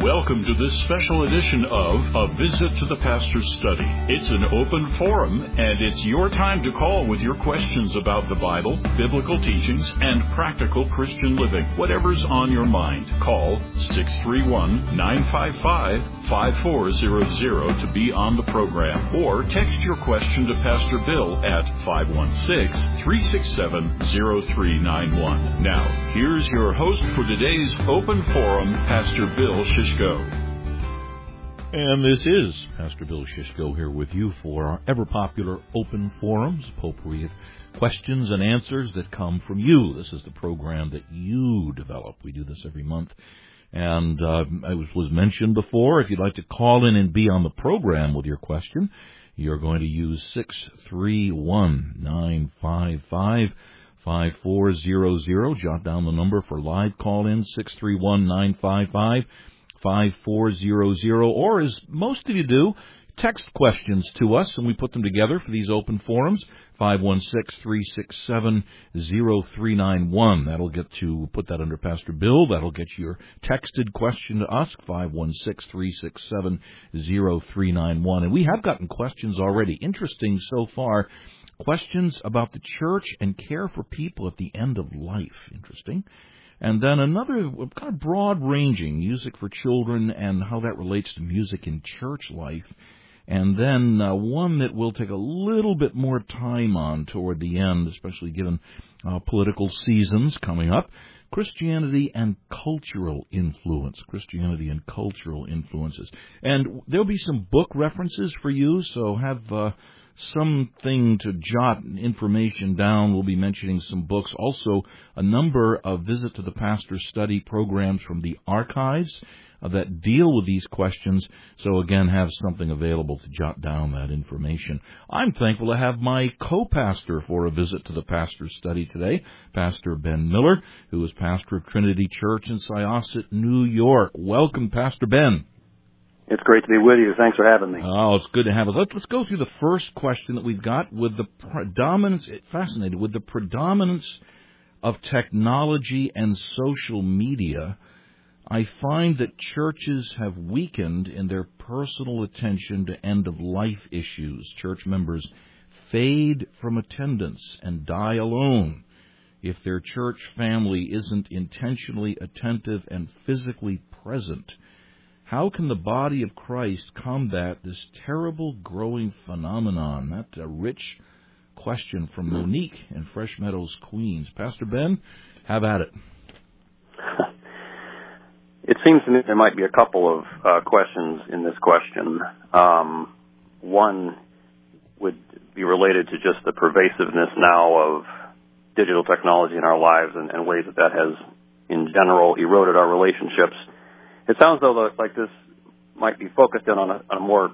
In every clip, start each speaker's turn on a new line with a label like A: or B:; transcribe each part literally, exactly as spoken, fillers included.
A: Welcome to this special edition of A Visit to the Pastor's Study. It's an open forum, and it's your time to call with your questions about the Bible, biblical teachings, and practical Christian living. Whatever's on your mind, call six three one, nine five five, five four zero zero to be on the program, or text your question to Pastor Bill at five one six, three six seven, zero three nine one. Now, here's your host for today's open forum, Pastor Bill Shishko.
B: And this is Pastor Bill Shishko here with you for our ever-popular open forums, appropriate questions and answers that come from you. This is the program that you develop. We do this every month. And uh, it was, was mentioned before, if you'd like to call in and be on the program with your question, you're going to use six three one, nine five five, five four zero zero. Jot down the number for live call-in, six three one, nine five five, five four zero zero, or as most of you do, text questions to us, and we put them together for these open forums, five one six, three six seven, zero three nine one. That'll get to, put that under Pastor Bill. That'll get your texted question to us, five one six, three six seven, zero three nine one. And we have gotten questions already. Interesting so far. Questions about the church and care for people at the end of life. Interesting. And then another kind of broad-ranging, music for children and how that relates to music in church life. And then uh, one that we'll take a little bit more time on toward the end, especially given uh, political seasons coming up, Christianity and cultural influence, Christianity and cultural influences. And there'll be some book references for you, so have uh, something to jot information down. We'll be mentioning some books. Also, a number of Visit to the Pastor's Study programs from the archives uh, that deal with these questions. So, again, have something available to jot down that information. I'm thankful to have my co-pastor for a Visit to the Pastor's Study today, Pastor Ben Miller, who is pastor of Trinity Church in Syosset, New York. Welcome, Pastor Ben.
C: It's great to be with you. Thanks for having me.
B: Oh, it's good to have it. Let's, let's go through the first question that we've got with the predominance, fascinated, with the predominance of technology and social media. I find that churches have weakened in their personal attention to end-of-life issues. Church members fade from attendance and die alone if their church family isn't intentionally attentive and physically present. How can the body of Christ combat this terrible growing phenomenon? That's a rich question from Monique in Fresh Meadows, Queens. Pastor Ben, have at it.
C: It seems to me there might be a couple of uh, questions in this question. Um, one would be related to just the pervasiveness now of digital technology in our lives and, and ways that that has, in general, eroded our relationships. It sounds though like this might be focused in on a, on a more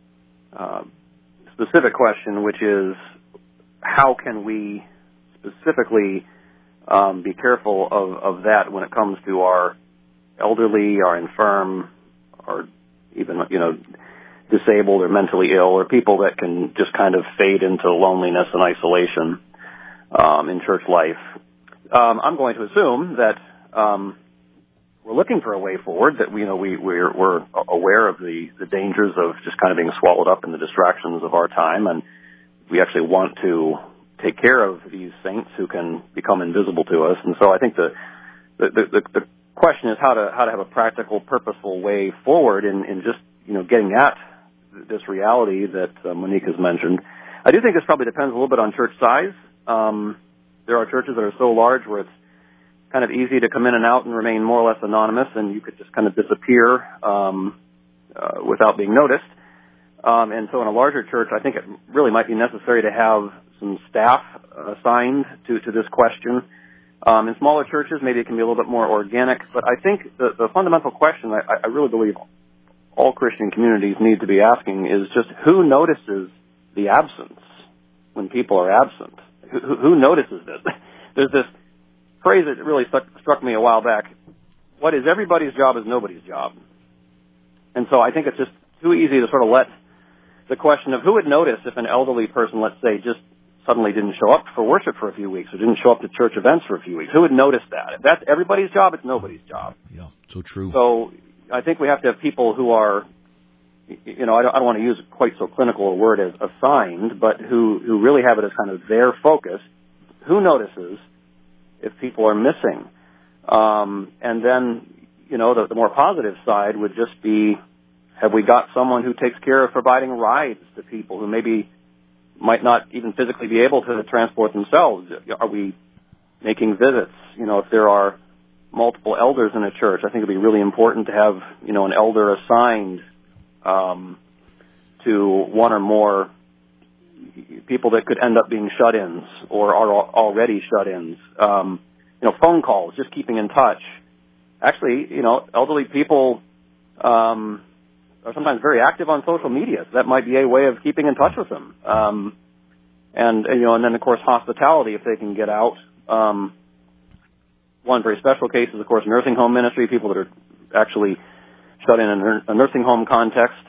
C: uh, specific question, which is how can we specifically um, be careful of, of that when it comes to our elderly, our infirm, or even you know disabled or mentally ill, or people that can just kind of fade into loneliness and isolation um, in church life. Um, I'm going to assume that. Um, We're looking for a way forward that we you know we we're, we're aware of the, the dangers of just kind of being swallowed up in the distractions of our time, and we actually want to take care of these saints who can become invisible to us. And so I think the the, the, the question is how to how to have a practical, purposeful way forward in, in just you know getting at this reality that uh, Monique has mentioned. I do think this probably depends a little bit on church size. Um, there are churches that are so large where it's kind of easy to come in and out and remain more or less anonymous, and you could just kind of disappear um, uh, without being noticed. Um, and so in a larger church, I think it really might be necessary to have some staff assigned to, to this question. Um, in smaller churches, maybe it can be a little bit more organic, but I think the, the fundamental question I, I really believe all Christian communities need to be asking is just who notices the absence when people are absent? Who, who notices this? There's this phrase that really stuck, struck me a while back. What is everybody's job is nobody's job. And so I think it's just too easy to sort of let the question of who would notice if an elderly person, let's say, just suddenly didn't show up for worship for a few weeks or didn't show up to church events for a few weeks. Who would notice that? If that's everybody's job, it's nobody's job.
B: Yeah, so true.
C: So I think we have to have people who are, you know, I don't, I don't want to use quite so clinical a word as assigned, but who, who really have it as kind of their focus. Who notices if people are missing? Um, and then, you know, the, the more positive side would just be, have we got someone who takes care of providing rides to people who maybe might not even physically be able to transport themselves? Are we making visits? You know, if there are multiple elders in a church, I think it'd be really important to have, you know, an elder assigned um, to one or more people that could end up being shut-ins or are already shut-ins. Um, you know, phone calls, just keeping in touch. Actually, you know, elderly people um, are sometimes very active on social media. So that might be a way of keeping in touch with them. Um, and, you know, and then, of course, hospitality, if they can get out. Um, one very special case is, of course, nursing home ministry, people that are actually shut in a nursing home context.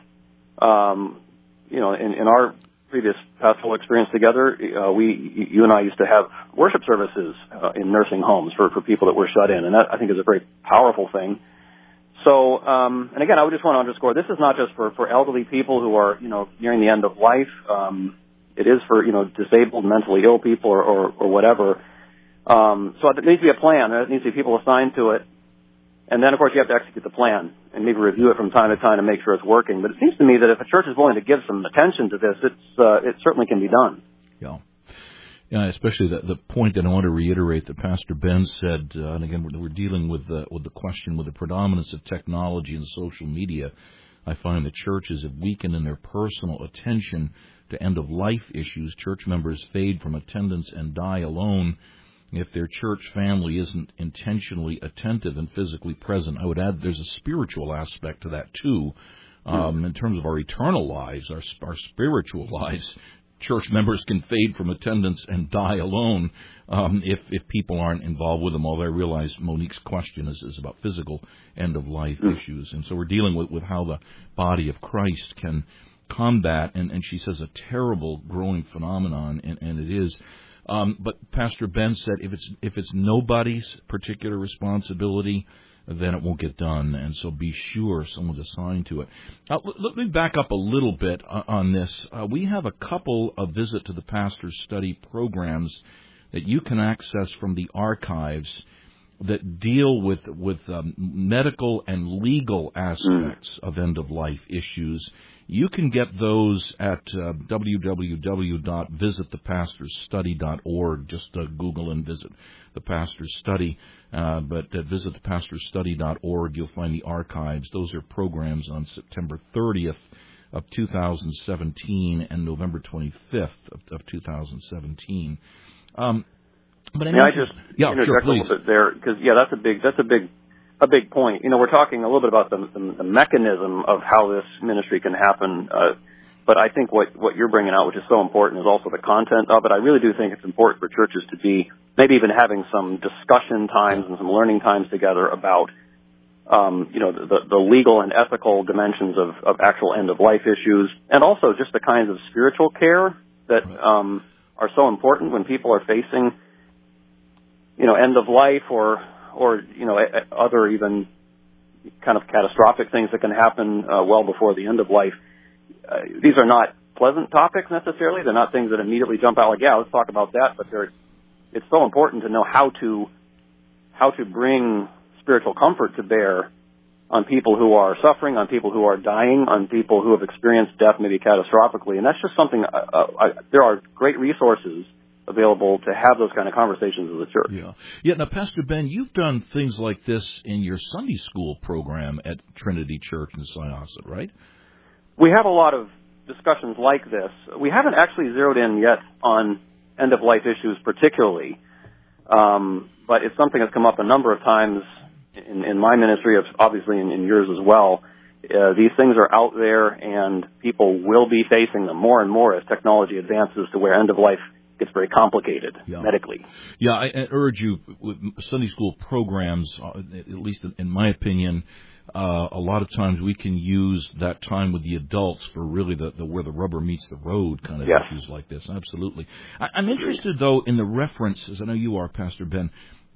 C: Um, you know, in, in our previous pastoral experience together, uh, we, you and I used to have worship services uh, in nursing homes for, for people that were shut in, and that, I think, is a very powerful thing. So, um, and again, I would just want to underscore, this is not just for, for elderly people who are, you know, nearing the end of life. Um, it is for, you know, disabled, mentally ill people or, or, or whatever. Um, so there needs to be a plan. There needs to be people assigned to it. And then, of course, you have to execute the plan and maybe review it from time to time to make sure it's working. But it seems to me that if a church is willing to give some attention to this, it's, uh, it certainly can be done.
B: Yeah. Yeah, especially the, the point that I want to reiterate that Pastor Ben said, uh, and again, we're, we're dealing with the, with the question with the predominance of technology and social media. I find that churches have weakened in their personal attention to end-of-life issues. Church members fade from attendance and die alone if their church family isn't intentionally attentive and physically present. I would add there's a spiritual aspect to that, too. Um, in terms of our eternal lives, our, our spiritual lives, church members can fade from attendance and die alone um, if, if people aren't involved with them, although I realize Monique's question is, is about physical end-of-life mm. issues. And so we're dealing with, with how the body of Christ can combat, and, and she says, a terrible growing phenomenon, and, and it is. Um, but Pastor Ben said if it's if it's nobody's particular responsibility, then it won't get done. And so be sure someone's assigned to it. Uh, let me back up a little bit on this. Uh, we have a couple of Visit to the Pastor's Study programs that you can access from the archives that deal with, with um, medical and legal aspects mm. of end-of-life issues. You can get those at uh, w w w dot visit the pastors study dot org. Just uh, Google and Visit the Pastor's Study. Uh, but at visit the pastors study dot org, you'll find the archives. Those are programs on September thirtieth of two thousand seventeen and November twenty-fifth of, of two thousand seventeen. Um, but I,
C: May I just
B: yeah,
C: interject
B: sure,
C: a little bit there? Because, yeah, that's a big, that's a big... a big point. You know, we're talking a little bit about the, the, the mechanism of how this ministry can happen, uh, but I think what, what you're bringing out, which is so important, is also the content of it. I really do think it's important for churches to be maybe even having some discussion times and some learning times together about, um, you know, the, the legal and ethical dimensions of, of actual end-of-life issues, and also just the kinds of spiritual care that um, are so important when people are facing, you know, end-of-life or or, you know, other even kind of catastrophic things that can happen uh, well before the end of life. Uh, these are not pleasant topics necessarily. They're not things that immediately jump out like, yeah, let's talk about that. But they're, it's so important to know how to how to bring spiritual comfort to bear on people who are suffering, on people who are dying, on people who have experienced death maybe catastrophically. And that's just something, uh, uh, I, there are great resources available to have those kind of conversations with the church.
B: Yeah. Yeah. Now, Pastor Ben, you've done things like this in your Sunday school program at Trinity Church in Syosset, right?
C: We have a lot of discussions like this. We haven't actually zeroed in yet on end-of-life issues particularly, um, but it's something that's come up a number of times in, in my ministry, obviously in, in yours as well. Uh, these things are out there, and people will be facing them more and more as technology advances to where end-of-life gets very complicated yeah. medically.
B: Yeah, I, I urge you, with Sunday school programs, uh, at least in my opinion, uh, a lot of times we can use that time with the adults for really the, the where the rubber meets the road kind of
C: yes.
B: issues like this. Absolutely. I, I'm interested, though, in the references, I know you are, Pastor Ben,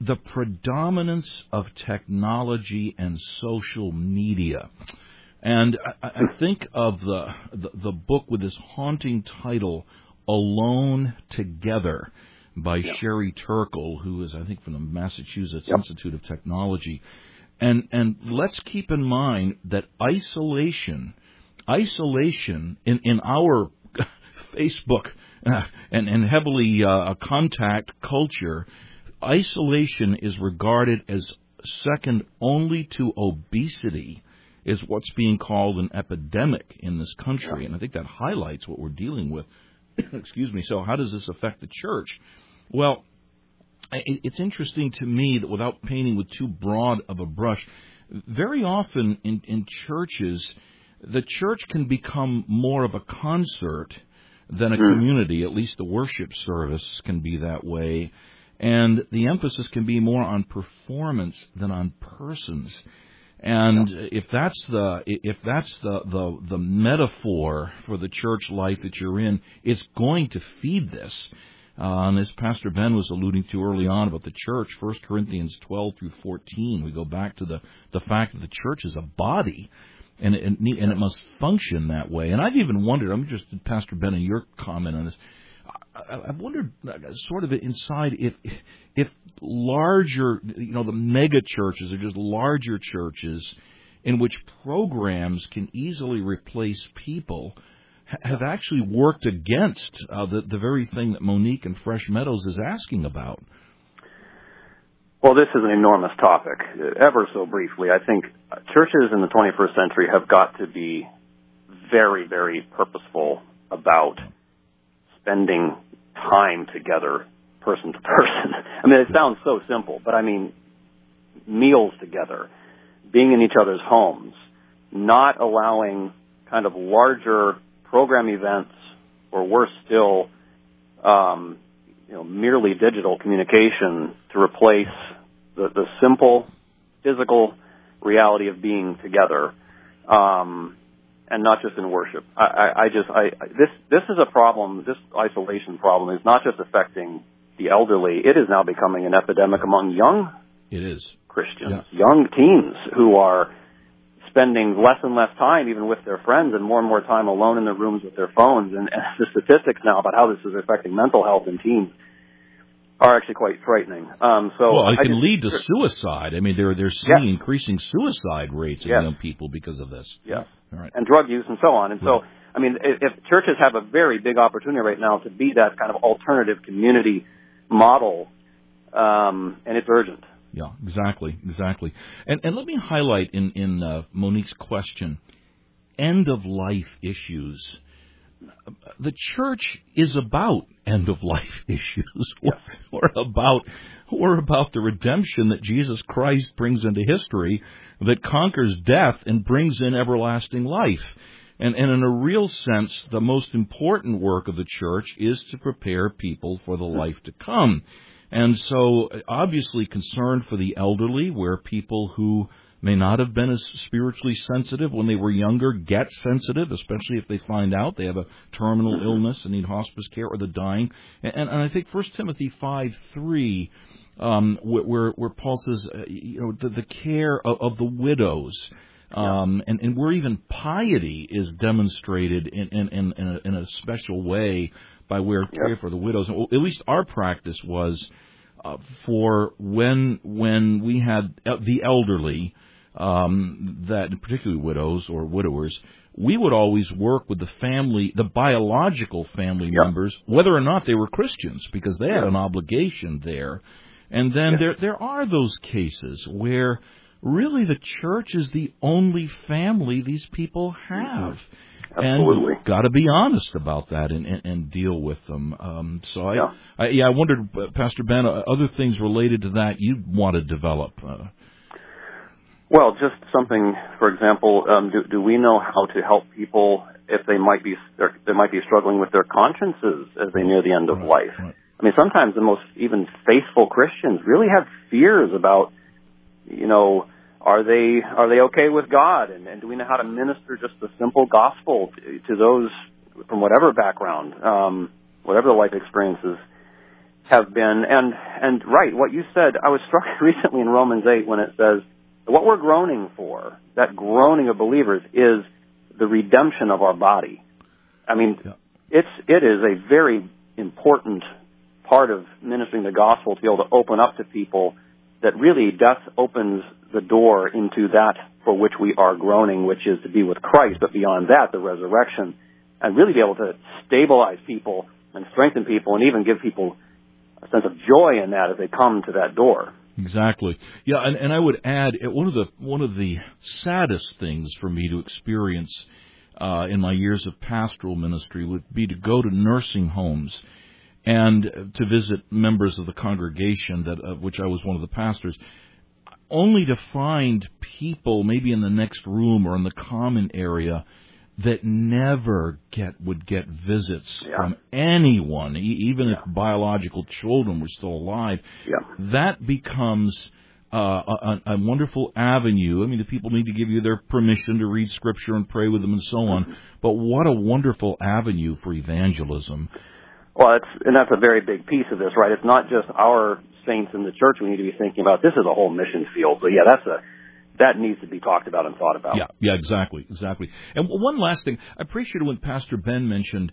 B: the predominance of technology and social media. And I, I think of the, the the book with this haunting title, Alone Together, by yep. Sherry Turkle, who is, I think, from the Massachusetts yep. Institute of Technology. And and let's keep in mind that isolation, isolation in, in our Facebook uh, and, and heavily uh, contact culture, isolation is regarded as second only to obesity, is what's being called an epidemic in this country. Yeah. And I think that highlights what we're dealing with. Excuse me. So how does this affect the church? Well, it's interesting to me that without painting with too broad of a brush, very often in, in churches, the church can become more of a concert than a mm. community. At least the worship service can be that way. And the emphasis can be more on performance than on persons. And yeah. if that's the if that's the, the the metaphor for the church life that you're in, it's going to feed this. Uh, and as Pastor Ben was alluding to early on about the church, First Corinthians twelve through fourteen, we go back to the, the fact that the church is a body, and it, and it must function that way. And I've even wondered, I'm interested, Pastor Ben, in your comment on this. I've wondered, sort of inside, if if larger, you know, the mega churches are just larger churches in which programs can easily replace people, have actually worked against uh, the the very thing that Monique and Fresh Meadows is asking about.
C: Well, this is an enormous topic. Ever so briefly, I think churches in the twenty-first century have got to be very, very purposeful about spending time together, person to person. I mean, it sounds so simple, but I mean, meals together, being in each other's homes, not allowing kind of larger program events, or worse still, um, you know, merely digital communication to replace the, the simple physical reality of being together. Um, And not just in worship. I, I, I just, I, this, this is a problem. This isolation problem is not just affecting the elderly. It is now becoming an epidemic among young
B: it is.
C: Christians,
B: yeah.
C: young teens who are spending less and less time even with their friends and more and more time alone in their rooms with their phones. And, and the statistics now about how this is affecting mental health in teens are actually quite frightening. Um, so
B: well, it
C: I
B: can
C: just,
B: lead to suicide. I mean, they're they're seeing
C: yes.
B: increasing suicide rates in
C: yes.
B: young people because of this.
C: Yeah.
B: All right.
C: And drug use and so on. And
B: right.
C: so, I mean, if, if churches have a very big opportunity right now to be that kind of alternative community model, um, and it's urgent.
B: Yeah, exactly, exactly. And and let me highlight in in uh, Monique's question, end of life issues. The church is about end of life issues.
C: Yes.
B: Or about or about the redemption that Jesus Christ brings into history, that conquers death and brings in everlasting life. And, and in a real sense, the most important work of the church is to prepare people for the life to come. And so, obviously concerned for the elderly, where people who may not have been as spiritually sensitive when they were younger get sensitive, especially if they find out they have a terminal illness and need hospice care, or the dying. And, and I think First Timothy five three, um, where, where Paul says, uh, you know, the, the care of, of the widows, um, yeah. and, and where even piety is demonstrated in, in, in, in, a, in a special way by where care yeah. for the widows. At least our practice was uh, for when when we had the elderly, um, that particularly widows or widowers, we would always work with the family, the biological family yep. members, whether or not they were Christians, because they had an obligation there. And then yes. there there are those cases where really the church is the only family these people have.
C: Mm-hmm. Absolutely.
B: And you've got to be honest about that and, and, and deal with them. Um, so I,
C: yeah.
B: I, yeah, I wondered, uh, Pastor Ben, uh, other things related to that you'd want to develop. Uh,
C: Well, just something, for example, um, do, do we know how to help people if they might be they might be struggling with their consciences as they near the end of
B: right,
C: life?
B: Right.
C: I mean, sometimes the most even faithful Christians really have fears about, you know, are they are they okay with God, and, and do we know how to minister just the simple gospel to, to those from whatever background, um, whatever the life experiences. have been, and, and right, what you said, I was struck recently in Romans eight when it says, what we're groaning for, that groaning of believers, is the redemption of our body. I mean, yeah. it's, it is a very important part of ministering the gospel to be able to open up to people that really death opens the door into that for which we are groaning, which is to be with Christ, but beyond that, the resurrection, and really be able to stabilize people and strengthen people and even give people a sense of joy in that as they come to that door.
B: Exactly. Yeah, and, and I would add, one of the one of the saddest things for me to experience uh, in my years of pastoral ministry would be to go to nursing homes and to visit members of the congregation, that of which I was one of the pastors, only to find people maybe in the next room or in the common area that never get would get visits yeah. from anyone, e- even yeah. if biological children were still alive.
C: Yeah.
B: That becomes uh, a, a wonderful avenue. I mean, the people need to give you their permission to read Scripture and pray with them and so on. Mm-hmm. But what a wonderful avenue for evangelism.
C: Well, it's, and that's a very big piece of this, right? It's not just our saints in the church we need to be thinking about. This is a whole mission field. So, yeah, that's a that needs to be talked about and thought about.
B: Yeah, yeah, exactly, exactly. And one last thing, I appreciated when Pastor Ben mentioned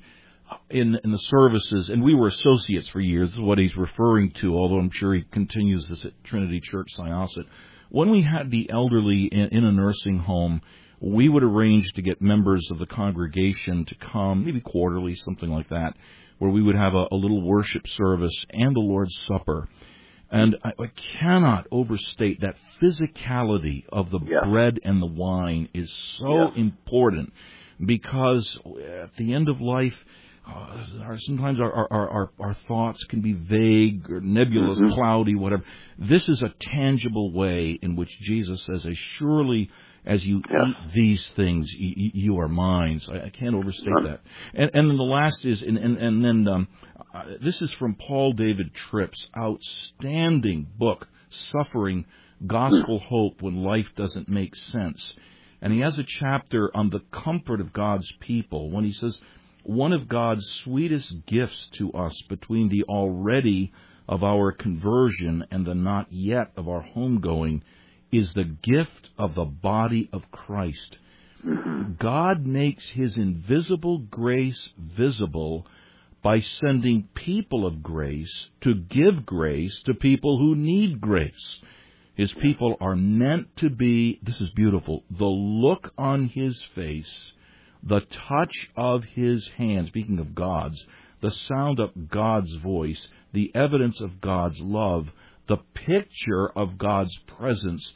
B: in in the services, and we were associates for years, this is what he's referring to, although I'm sure he continues this at Trinity Church Syosset. When we had the elderly in, in a nursing home, we would arrange to get members of the congregation to come, maybe quarterly, something like that, where we would have a, a little worship service and the Lord's Supper. And I, I cannot overstate that physicality of the
C: yes.
B: bread and the wine is so
C: yes.
B: important, because at the end of life, uh, our, sometimes our, our, our, our thoughts can be vague or nebulous, mm-hmm. cloudy, whatever. This is a tangible way in which Jesus says, as surely as you yes. eat these things, you, you are mine. So I, I can't overstate sure. that. And, and then the last is, and, and, and then um, uh, this is from Paul David Tripp's outstanding book, Suffering, Gospel Hope When Life Doesn't Make Sense. And he has a chapter on the comfort of God's people when he says, one of God's sweetest gifts to us between the already of our conversion and the not yet of our homegoing is the gift of the body of Christ. Mm-hmm. God makes His invisible grace visible by sending people of grace to give grace to people who need grace. His people are meant to be, this is beautiful, the look on His face, the touch of His hand, speaking of God's, the sound of God's voice, the evidence of God's love, the picture of God's presence,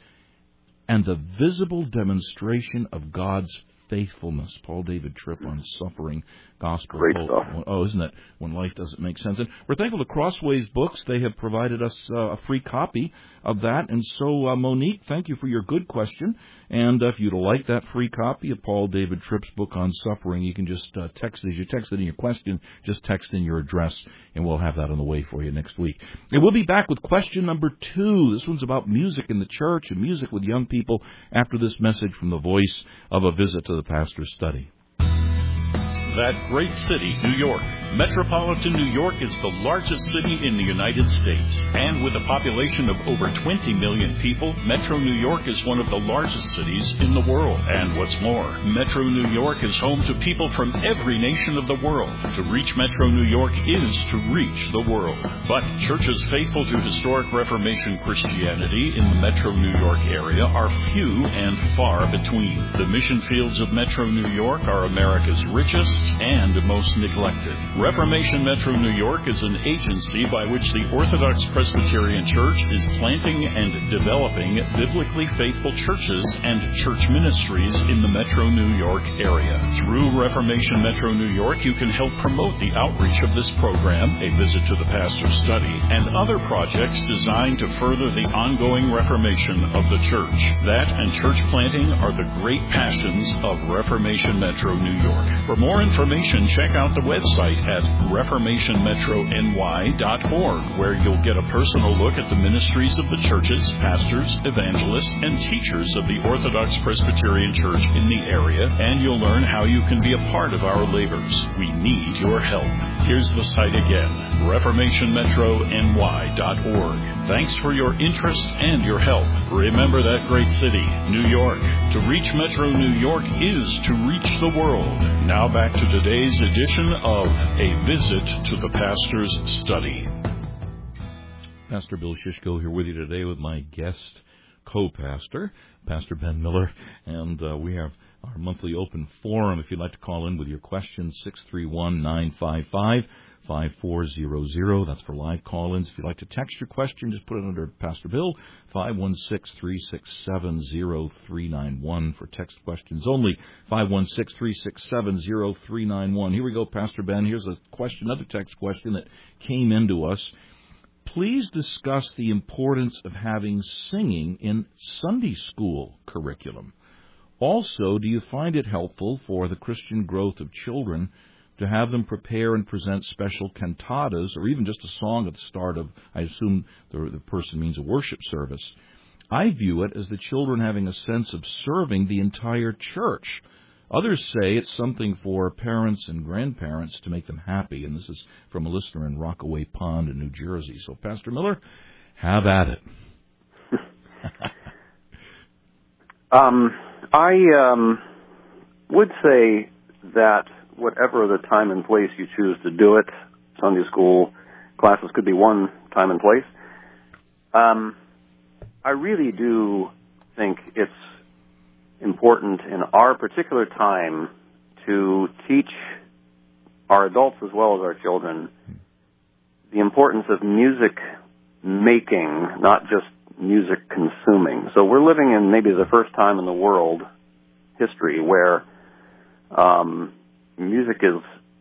B: and the visible demonstration of God's faithfulness. Paul David Tripp on Suffering, Gospel
C: Great
B: Hope.
C: Stuff.
B: Oh, isn't it? When life doesn't make sense. And we're thankful to Crossways Books. They have provided us uh, a free copy of that. And so, uh, Monique, thank you for your good question. And uh, if you'd like that free copy of Paul David Tripp's book on suffering, you can just uh, text, as you text it in your question, just text in your address, and we'll have that on the way for you next week. And we'll be back with question number two. This one's about music in the church and music with young people after this message from the voice of a visit to the pastor's study.
A: That great city, New York. Metropolitan New York is the largest city in the United States. And with a population of over twenty million people, Metro New York is one of the largest cities in the world. And what's more, Metro New York is home to people from every nation of the world. To reach Metro New York is to reach the world. But churches faithful to historic Reformation Christianity in the Metro New York area are few and far between. The mission fields of Metro New York are America's richest and most neglected. Reformation Metro New York is an agency by which the Orthodox Presbyterian Church is planting and developing biblically faithful churches and church ministries in the Metro New York area. Through Reformation Metro New York, you can help promote the outreach of this program, A Visit to the Pastor's Study, and other projects designed to further the ongoing reformation of the church. That and church planting are the great passions of Reformation Metro New York. For more information, check out the website at reformation metro n y dot org, where you'll get a personal look at the ministries of the churches, pastors, evangelists, and teachers of the Orthodox Presbyterian Church in the area, and you'll learn how you can be a part of our labors. We need your help. Here's the site again, reformation metro n y dot org. Thanks for your interest and your help. Remember that great city, New York. To reach Metro New York is to reach the world. Now back to today's edition of A Visit to the Pastor's Study.
B: Pastor Bill Shishko here with you today with my guest co-pastor, Pastor Ben Miller, and uh, we have our monthly open forum. If you'd like to call in with your questions, six three one, nine five five, five four zero zero. That's for live call-ins. If you'd like to text your question, just put it under Pastor Bill, five one six, three six seven, zero three nine one for text questions only, five one six, three six seven, zero three nine one. Here we go, Pastor Ben. Here's a question, another text question that came into us. Please discuss the importance of having singing in Sunday school curriculum. Also, do you find it helpful for the Christian growth of children to have them prepare and present special cantatas, or even just a song at the start of, I assume the, the person means a worship service? I view it as the children having a sense of serving the entire church. Others say it's something for parents and grandparents to make them happy, and this is from a listener in Rockaway Pond in New Jersey. So, Pastor Miller, have at it.
C: um, I um, would say that whatever the time and place you choose to do it, Sunday school classes could be one time and place. Um, I really do think it's important in our particular time to teach our adults as well as our children the importance of music making, not just music consuming. So we're living in maybe the first time in the world history where um, music is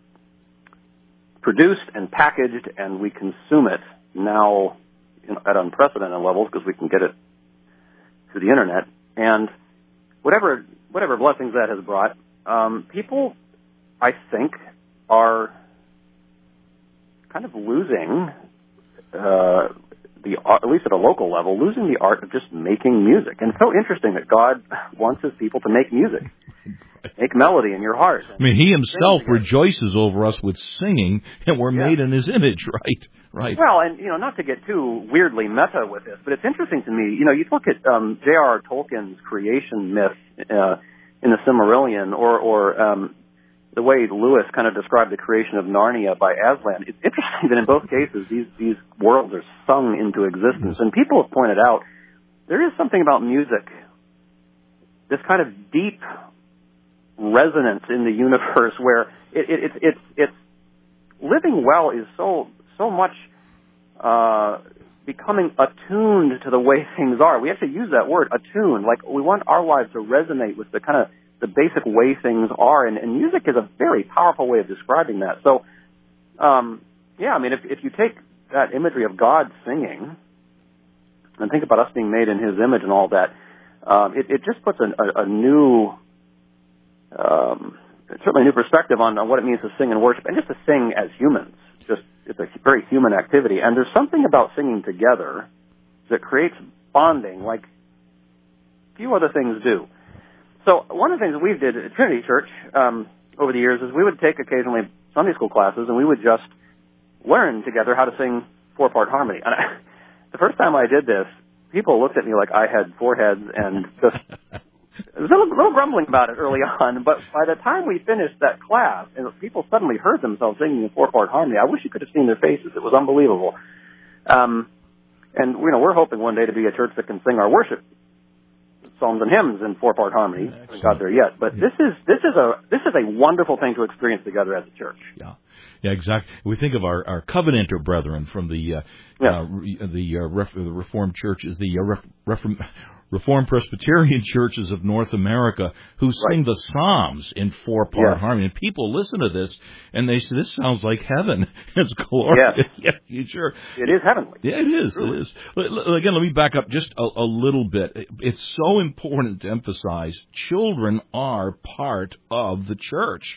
C: produced and packaged and we consume it now you know, at unprecedented levels because we can get it through the internet. And whatever whatever blessings that has brought, um, people, I think, are kind of losing uh, the at least at a local level, losing the art of just making music. And it's so interesting that God wants His people to make music, make melody in your heart.
B: I mean, He Himself rejoices over us with singing, and we're
C: yeah.
B: made in His image, right? Right.
C: Well, and you know, not to get too weirdly meta with this, but it's interesting to me. You know, you look at um, J R R Tolkien's creation myth uh, in the Silmarillion, or, or um, the way Lewis kind of described the creation of Narnia by Aslan. It's interesting that in both cases, these these worlds are sung into existence. And people have pointed out there is something about music, this kind of deep resonance in the universe, where it, it, it's it's it's living well is so. so much uh, becoming attuned to the way things are. We actually use that word, attuned. Like, we want our lives to resonate with the kind of the basic way things are, and, and music is a very powerful way of describing that. So, um, yeah, I mean, if, if you take that imagery of God singing and think about us being made in His image and all that, um, it, it just puts a, a, a new, um, certainly a new perspective on, on what it means to sing and worship, and just to sing as humans. Just it's a very human activity, and there's something about singing together that creates bonding like few other things do. So one of the things that we did at Trinity Church um, over the years is we would take occasionally Sunday school classes, and we would just learn together how to sing four-part harmony. And I, the first time I did this, people looked at me like I had four heads, and just there was a little, little grumbling about it early on, but by the time we finished that class, and people suddenly heard themselves singing in four-part harmony, I wish you could have seen their faces. It was unbelievable. Um, and, you know, we're hoping one day to be a church that can sing our worship songs and hymns in four-part harmony. We haven't got there yet. But this is, this is a, this is a wonderful thing to experience together as a church.
B: Yeah. Yeah, exactly. We think of our, our Covenanter brethren from the uh,
C: yeah.
B: uh, re, the, uh, ref, the Reformed churches, the uh, ref, Reform, Reformed Presbyterian churches of North America, who sing right. the Psalms in four-part yeah. harmony. And people listen to this, and they say, this sounds like heaven. It's glorious.
C: Yeah.
B: yeah, sure.
C: It is heavenly.
B: Yeah, it is. Truly. It is. Again, let me back up just a, a little bit. It's so important to emphasize children are part of the church.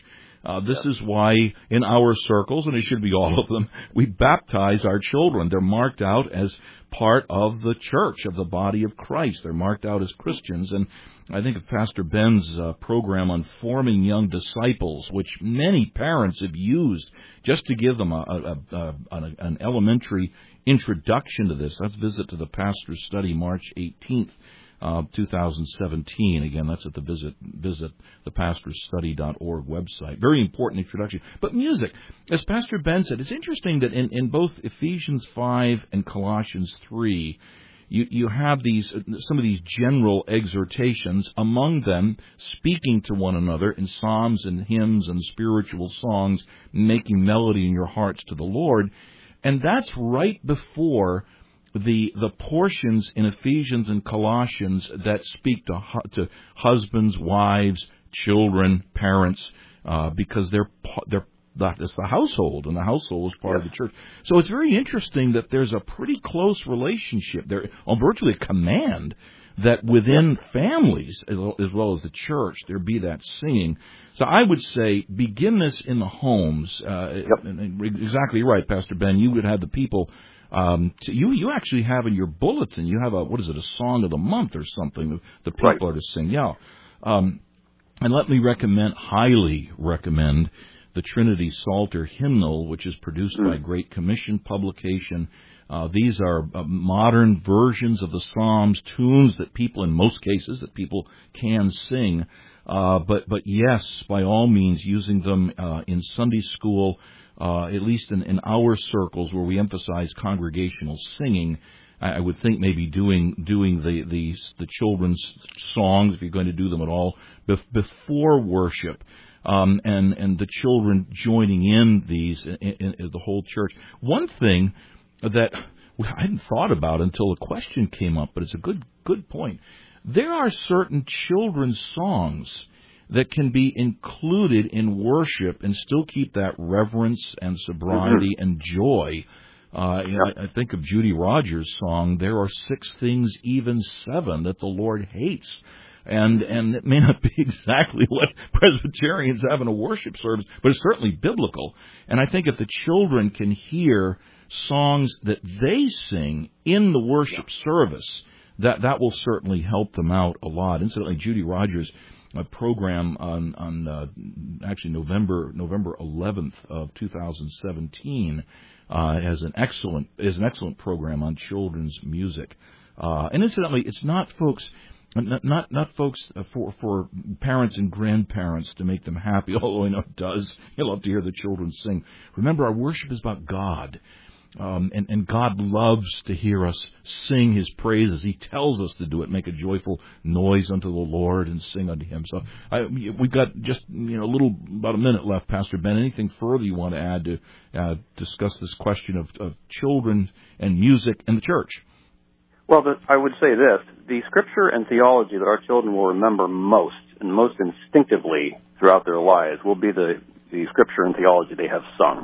B: Uh, this
C: yes.
B: is why in our circles, and it should be all of them, we baptize our children. They're marked out as part of the church, of the body of Christ. They're marked out as Christians. And I think of Pastor Ben's uh, program on forming young disciples, which many parents have used just to give them a, a, a, a, an elementary introduction to this. Let's visit to the Pastor's Study, March eighteenth. Uh, two thousand seventeen. Again, that's at the visit visit the pastors study dot org website. Very important introduction. But music, as Pastor Ben said, it's interesting that in, in both Ephesians five and Colossians three, you, you have these some of these general exhortations, among them speaking to one another in psalms and hymns and spiritual songs, making melody in your hearts to the Lord. And that's right before the the portions in Ephesians and Colossians that speak to to husbands, wives, children, parents, uh, because they're they're that's the household, and the household is part yes. of the church. So it's very interesting that there's a pretty close relationship there, on virtually a command that within families as well as the church there be that singing. So I would say begin this in the homes. Uh,
C: yep.
B: Exactly right, Pastor Ben. You would have the people. Um, to, you you actually have in your bulletin, you have a, what is it, a song of the month or something, the people
C: right.
B: are to sing. Yeah. Um, and let me recommend, highly recommend, the Trinity Psalter Hymnal, which is produced mm. by Great Commission Publication. Uh, these are uh, modern versions of the Psalms, tunes that people, in most cases, that people can sing. Uh, but, but yes, by all means, using them uh, in Sunday school, Uh, at least in, in our circles where we emphasize congregational singing, I, I would think maybe doing doing the, the the children's songs, if you're going to do them at all, bef- before worship, um, and and the children joining in these in, in, in the whole church. One thing that I hadn't thought about until a question came up, but it's a good good point. There are certain children's songs that can be included in worship and still keep that reverence and sobriety mm-hmm. and joy. Uh, you know, I think of Judy Rogers' song, "There are six things, even seven, that the Lord hates." And and it may not be exactly what Presbyterians have in a worship service, but it's certainly biblical. And I think if the children can hear songs that they sing in the worship service, that, that will certainly help them out a lot. Incidentally, Judy Rogers, a program on on uh, actually November November eleventh of two thousand seventeen uh, has an excellent is an excellent program on children's music. Uh, and incidentally, it's not folks not not, not folks for for parents and grandparents to make them happy. Although I know it does. You love to hear the children sing. Remember, our worship is about God. Um, and, and God loves to hear us sing His praises. He tells us to do it, make a joyful noise unto the Lord and sing unto Him. So I, we've got just you know a little about a minute left, Pastor Ben. Anything further you want to add to uh, discuss this question of, of children and music in the church?
C: Well, the, I would say this: the Scripture and theology that our children will remember most and most instinctively throughout their lives will be the, the Scripture and theology they have sung.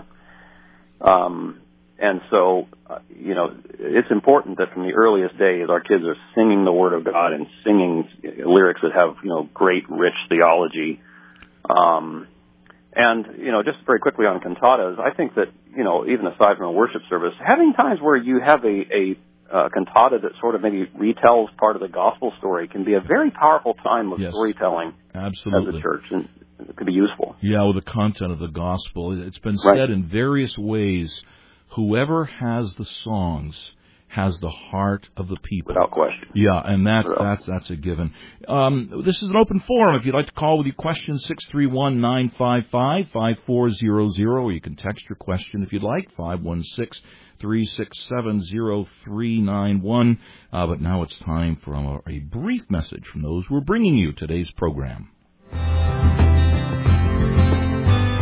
C: Um, And so, uh, you know, it's important that from the earliest days our kids are singing the Word of God and singing lyrics that have, you know, great, rich theology. Um, and, you know, just very quickly on cantatas, I think that, you know, even aside from a worship service, having times where you have a, a uh, cantata that sort of maybe retells part of the gospel story can be a very powerful time of
B: yes,
C: storytelling
B: absolutely.
C: as a church. And it could be useful.
B: Yeah, with the content of the gospel. It's been
C: right.
B: said in various ways. Whoever has the songs has the heart of the people.
C: Without question.
B: Yeah, and that's
C: Without.
B: that's that's a given. Um, this is an open forum. If you'd like to call with your question, six three one, nine five five, five four zero zero, or you can text your question if you'd like, five one six, three six seven, zero three nine one. Uh, but now it's time for a, a brief message from those who are bringing you today's program.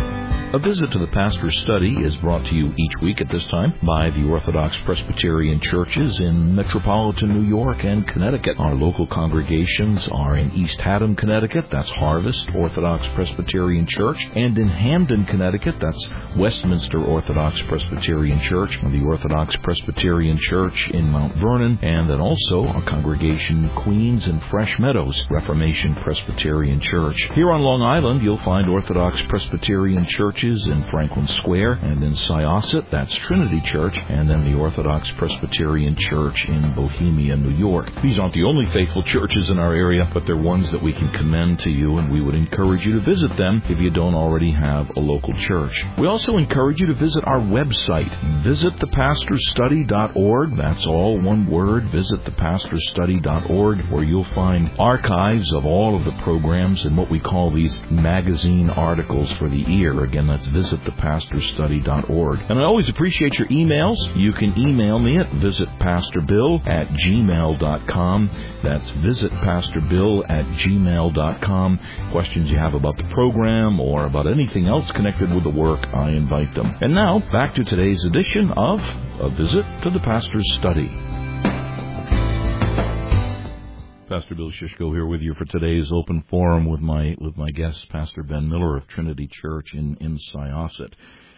B: A Visit to the Pastor's Study is brought to you each week at this time by the Orthodox Presbyterian Churches in metropolitan New York and Connecticut. Our local congregations are in East Haddam, Connecticut, that's Harvest Orthodox Presbyterian Church, and in Hamden, Connecticut, that's Westminster Orthodox Presbyterian Church, and the Orthodox Presbyterian Church in Mount Vernon, and then also a congregation in Queens and Fresh Meadows Reformation Presbyterian Church. Here on Long Island, you'll find Orthodox Presbyterian churches in Franklin Square and in Syosset, that's Trinity Church, and then the Orthodox Presbyterian Church in Bohemia, New York. These aren't the only faithful churches in our area, but they're ones that we can commend to you, and we would encourage you to visit them if you don't already have a local church. We also encourage you to visit our website, visit the pastors study dot org. That's all one word, visit the pastors study dot org, where you'll find archives of all of the programs and what we call these magazine articles for the ear. Again, that's visit the pastors study dot org. And I always appreciate your emails. You can email me at visit pastor bill at gmail dot com. That's visit pastor bill at gmail dot com. Questions you have about the program or about anything else connected with the work, I invite them. And now, back to today's edition of A Visit to the Pastor's Study. Pastor Bill Shishko here with you for today's open forum with my with my guest, Pastor Ben Miller of Trinity Church in, in Syosset.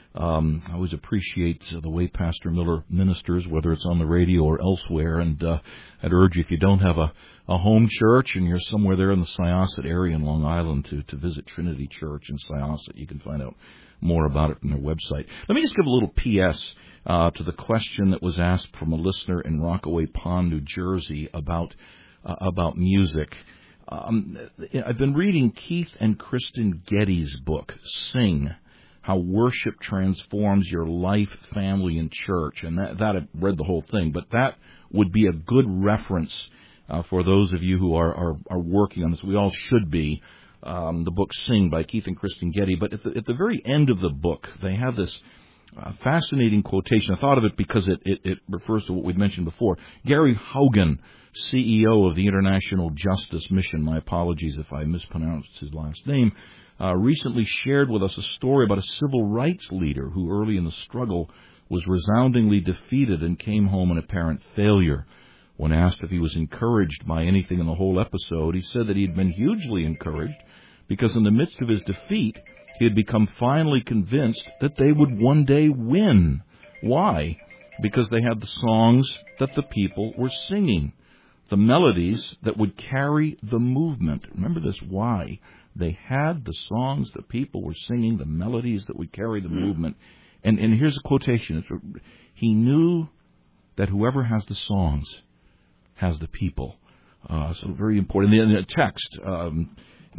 B: Um, I always appreciate the way Pastor Miller ministers, whether it's on the radio or elsewhere, and uh, I'd urge you, if you don't have a, a home church and you're somewhere there in the Syosset area in Long Island, to, to visit Trinity Church in Syosset. You can find out more about it from their website. Let me just give a little P S uh, to the question that was asked from a listener in Rockaway Pond, New Jersey, about Uh, about music. Um, I've been reading Keith and Kristen Getty's book, Sing, How Worship Transforms Your Life, Family, and Church. And that, that I've read the whole thing, but that would be a good reference uh, for those of you who are, are, are working on this. We all should be. Um, the book Sing by Keith and Kristen Getty. But at the, at the very end of the book, they have this uh, fascinating quotation. I thought of it because it, it, it refers to what we'd mentioned before. Gary Haugen, C E O of the International Justice Mission, my apologies if I mispronounced his last name, uh, recently shared with us a story about a civil rights leader who early in the struggle was resoundingly defeated and came home an apparent failure. When asked if he was encouraged by anything in the whole episode, he said that he had been hugely encouraged because in the midst of his defeat, he had become finally convinced that they would one day win. Why? Because they had the songs that the people were singing. The melodies that would carry the movement. Remember this, why? They had the songs that people were singing, the melodies that would carry the mm. movement. And, and here's a quotation. It's, he knew that whoever has the songs has the people. Uh, so very important. In the text, um,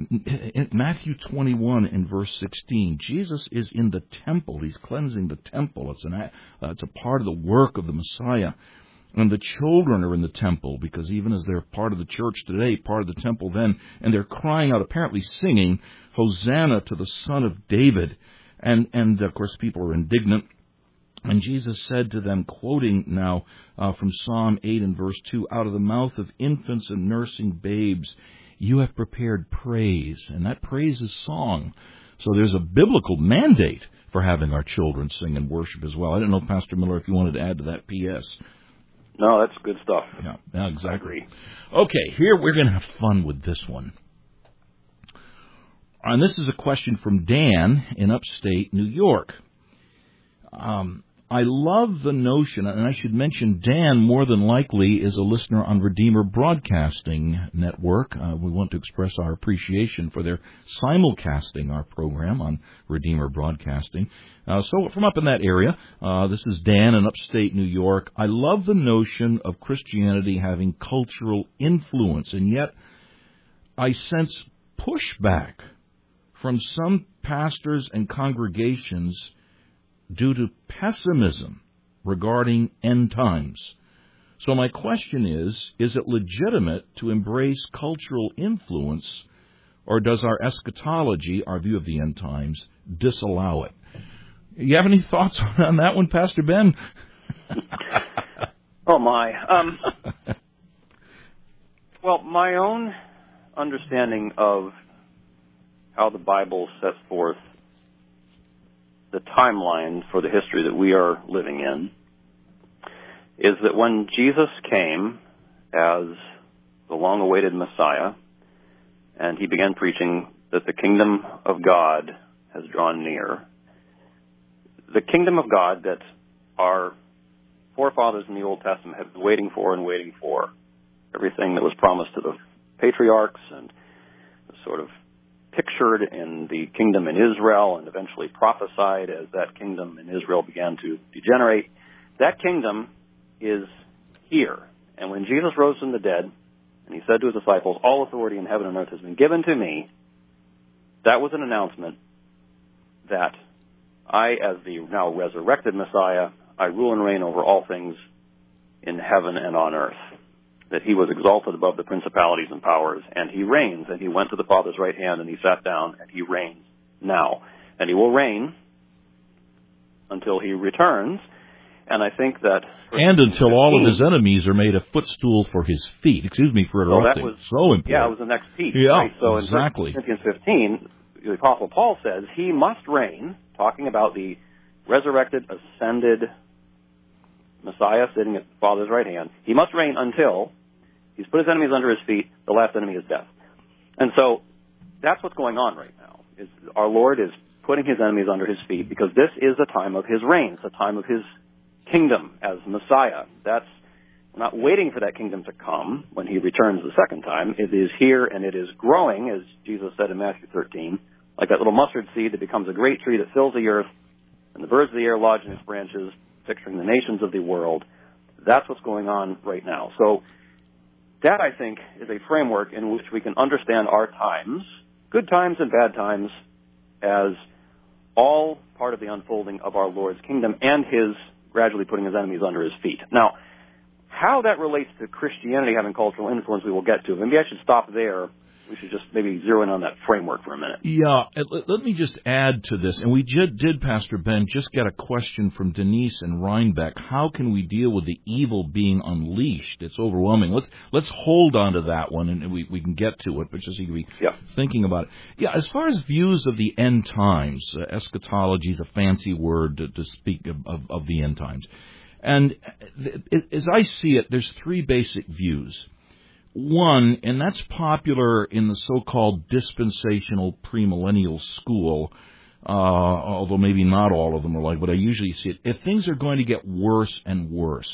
B: in Matthew twenty-one in verse sixteen, Jesus is in the temple. He's cleansing the temple. It's, an, uh, it's a part of the work of the Messiah. And the children are in the temple, because even as they're part of the church today, part of the temple then, and they're crying out, apparently singing, Hosanna to the Son of David. And, and of course, people are indignant. And Jesus said to them, quoting now uh, from Psalm eight and verse two, out of the mouth of infants and nursing babes, you have prepared praise. And that praise is song. So there's a biblical mandate for having our children sing and worship as well. I don't know, Pastor Miller, if you wanted to add to that P S
C: No, that's good stuff.
B: Yeah, yeah, exactly. Okay, here we're going to have fun with this one. And this is a question from Dan in upstate New York. Um, I love the notion, and I should mention Dan more than likely is a listener on Redeemer Broadcasting Network. Uh, we want to express our appreciation for their simulcasting our program on Redeemer Broadcasting. Uh, so from up in that area, uh, this is Dan in upstate New York. I love the notion of Christianity having cultural influence, and yet I sense pushback from some pastors and congregations due to pessimism regarding end times. So my question is, is it legitimate to embrace cultural influence, or does our eschatology, our view of the end times, disallow it? You have any thoughts on that one, Pastor Ben?
C: Oh, my. Um, well, my own understanding of how the Bible sets forth the timeline for the history that we are living in is that when Jesus came as the long-awaited Messiah, and he began preaching that the kingdom of God has drawn near, the kingdom of God that our forefathers in the Old Testament have been waiting for and waiting for, everything that was promised to the patriarchs and sort of pictured in the kingdom in Israel and eventually prophesied as that kingdom in Israel began to degenerate, that kingdom is here. And when Jesus rose from the dead, and he said to his disciples, all authority in heaven and earth has been given to me, that was an announcement that I, as the now resurrected Messiah, I rule and reign over all things in heaven and on earth. That he was exalted above the principalities and powers, and he reigns, and he went to the Father's right hand, and he sat down, and he reigns now. And he will reign until he returns, and I think that...
B: And until all of his enemies are made a footstool for his feet. Excuse me for interrupting.
C: Well, that was,
B: so important.
C: Yeah, it was the next piece.
B: Yeah,
C: right? So
B: exactly.
C: in First Corinthians fifteen, the Apostle Paul says he must reign, talking about the resurrected, ascended Messiah sitting at the Father's right hand. He must reign until he's put his enemies under his feet. The last enemy is death. And so that's what's going on right now. Is our Lord is putting his enemies under his feet because this is a time of his reign. It's a time of his kingdom as Messiah. That's we're not waiting for that kingdom to come when he returns the second time. It is here and it is growing, as Jesus said in Matthew thirteen, like that little mustard seed that becomes a great tree that fills the earth, and the birds of the air lodge in its branches, picturing the nations of the world. That's what's going on right now. So that, I think, is a framework in which we can understand our times, good times and bad times, as all part of the unfolding of our Lord's kingdom and his gradually putting his enemies under his feet. Now, how that relates to Christianity having cultural influence, we will get to. Maybe I should stop there. We should just maybe zero in on that framework for a minute.
B: Yeah, let me just add to this. And we did, did, Pastor Ben, just get a question from Denise and Rhinebeck. How can we deal with the evil being unleashed? It's overwhelming. Let's let's hold on to that one, and we, we can get to it, but just so you can be
C: yeah.
B: thinking about it. Yeah, as far as views of the end times, uh, eschatology is a fancy word to, to speak of, of, of the end times. And as I see it, there's three basic views. One, and that's popular in the so-called dispensational premillennial school, uh, although maybe not all of them are like, but I usually see it. If things are going to get worse and worse,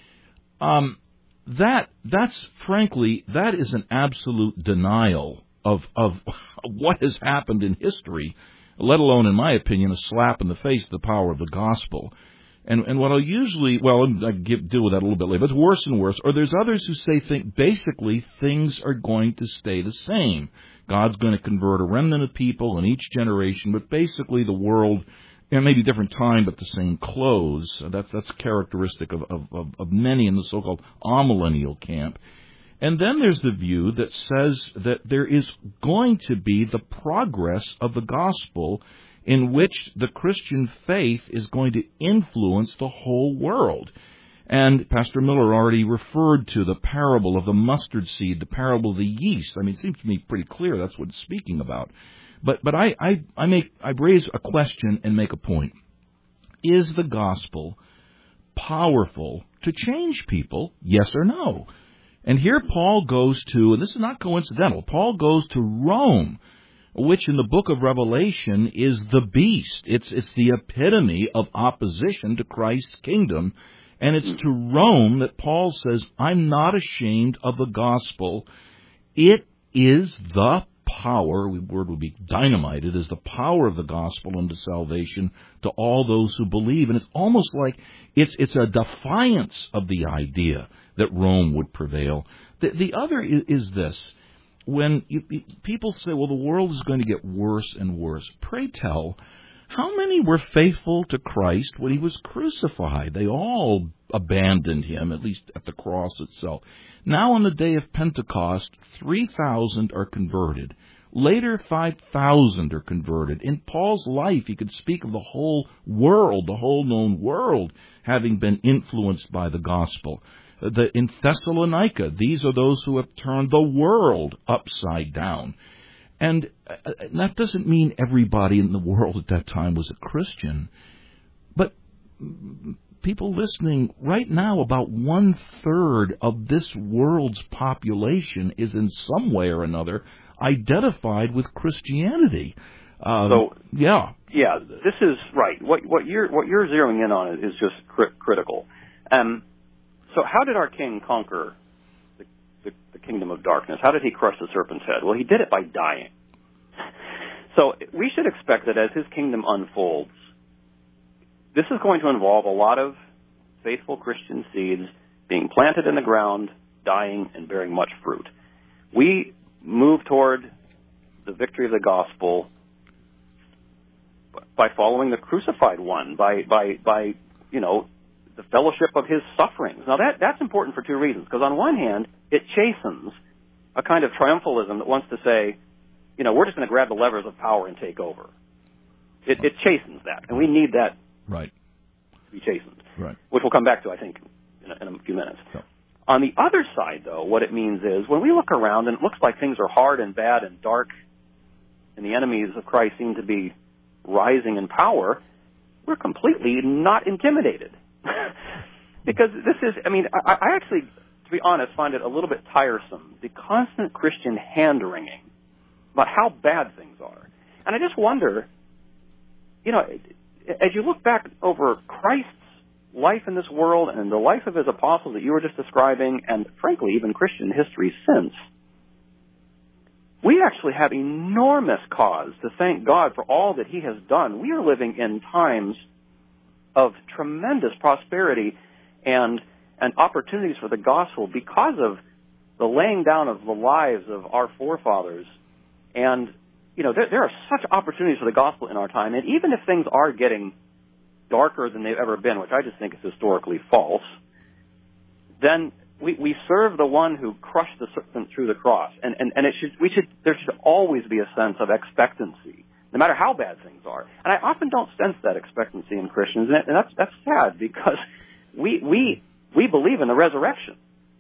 B: um, that that's frankly that is an absolute denial of of what has happened in history, let alone, in my opinion, a slap in the face of the power of the gospel. And, and what I'll usually, well, I get, deal with that a little bit later, but it's worse and worse. Or there's others who say, think basically things are going to stay the same. God's going to convert a remnant of people in each generation, but basically the world, you know, maybe different time, but the same clothes. That's that's characteristic of, of, of many in the so-called amillennial camp. And then there's the view that says that there is going to be the progress of the gospel in which the Christian faith is going to influence the whole world. And Pastor Miller already referred to the parable of the mustard seed, the parable of the yeast. I mean, it seems to me pretty clear that's what it's speaking about. But but I, I, I make I raise a question and make a point. Is the gospel powerful to change people, yes or no? And here Paul goes to, and this is not coincidental, Paul goes to Rome, which in the book of Revelation is the beast. It's it's the epitome of opposition to Christ's kingdom. And it's to Rome that Paul says, I'm not ashamed of the gospel. It is the power, the word would be dynamite, it is the power of the gospel unto salvation to all those who believe. And it's almost like it's it's a defiance of the idea that Rome would prevail. The, the other is, is this. When you, people say, well, the world is going to get worse and worse, pray tell, how many were faithful to Christ when he was crucified? They all abandoned him, at least at the cross itself. Now on the day of Pentecost, three thousand are converted. Later, five thousand are converted. In Paul's life, he could speak of the whole world, the whole known world, having been influenced by the gospel. The, in Thessalonica, these are those who have turned the world upside down. And uh, that doesn't mean everybody in the world at that time was a Christian, but people listening right now, about one-third of this world's population is in some way or another identified with Christianity. Um,
C: so,
B: yeah.
C: Yeah, this is right. What, what, you're, what you're zeroing in on is just cri- critical. Um, so how did our king conquer the, the, the kingdom of darkness? How did he crush the serpent's head? Well, he did it by dying. So we should expect that as his kingdom unfolds, this is going to involve a lot of faithful Christian seeds being planted in the ground, dying, and bearing much fruit. We move toward the victory of the gospel by following the crucified one, by, by, by, you know, the fellowship of his sufferings. Now that, that's important for two reasons, because on one hand, it chastens a kind of triumphalism that wants to say, you know, we're just going to grab the levers of power and take over. It, it chastens that, and we need that
B: right.
C: to be chastened,
B: right.
C: which we'll come back to, I think, in a, in a few minutes.
B: So.
C: On the other side, though, what it means is when we look around and it looks like things are hard and bad and dark and the enemies of Christ seem to be rising in power, we're completely not intimidated. Because this is, I mean, I, I actually, to be honest, find it a little bit tiresome, the constant Christian hand-wringing about how bad things are. And I just wonder, you know, as you look back over Christ's life in this world and the life of his apostles that you were just describing, and frankly, even Christian history since, we actually have enormous cause to thank God for all that he has done. We are living in times of tremendous prosperity and, and opportunities for the gospel because of the laying down of the lives of our forefathers. And, you know, there, there are such opportunities for the gospel in our time. And even if things are getting darker than they've ever been, which I just think is historically false, then we, we serve the one who crushed the serpent through the cross. And, and, and it should, we should, there should always be a sense of expectancy, no matter how bad things are. And I often don't sense that expectancy in Christians, and that's, that's sad because we, we, we believe in the resurrection.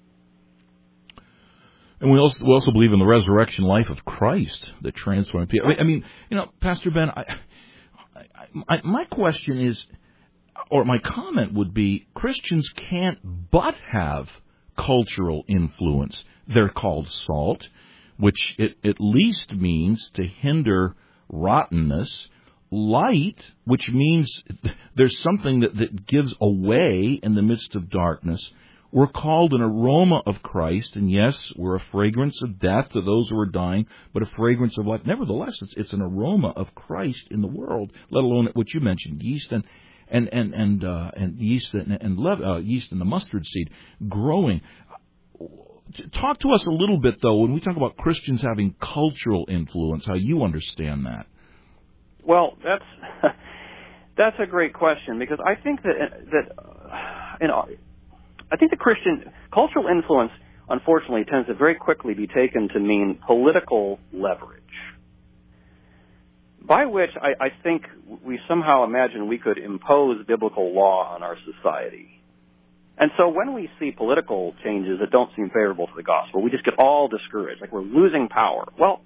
B: And we also, we also believe in the resurrection life of Christ that transforms people. I mean, I mean, you know, Pastor Ben, I, I, I, my question is, or my comment would be, Christians can't but have cultural influence. They're called salt, which it at least means to hinder rottenness. Light, which means there's something that, that gives away in the midst of darkness. We're called an aroma of Christ, and yes, we're a fragrance of death to those who are dying, but a fragrance of life. Nevertheless, it's, it's an aroma of Christ in the world, let alone what you mentioned, yeast and and and and, uh, and yeast and, and lev- uh, yeast and the mustard seed growing. Talk to us a little bit, though, when we talk about Christians having cultural influence, how you understand that.
C: Well, that's that's a great question, because I think that that uh, you know. I think the Christian cultural influence, unfortunately, tends to very quickly be taken to mean political leverage, by which I, I think we somehow imagine we could impose biblical law on our society. And so when we see political changes that don't seem favorable to the gospel, we just get all discouraged, like we're losing power. Well,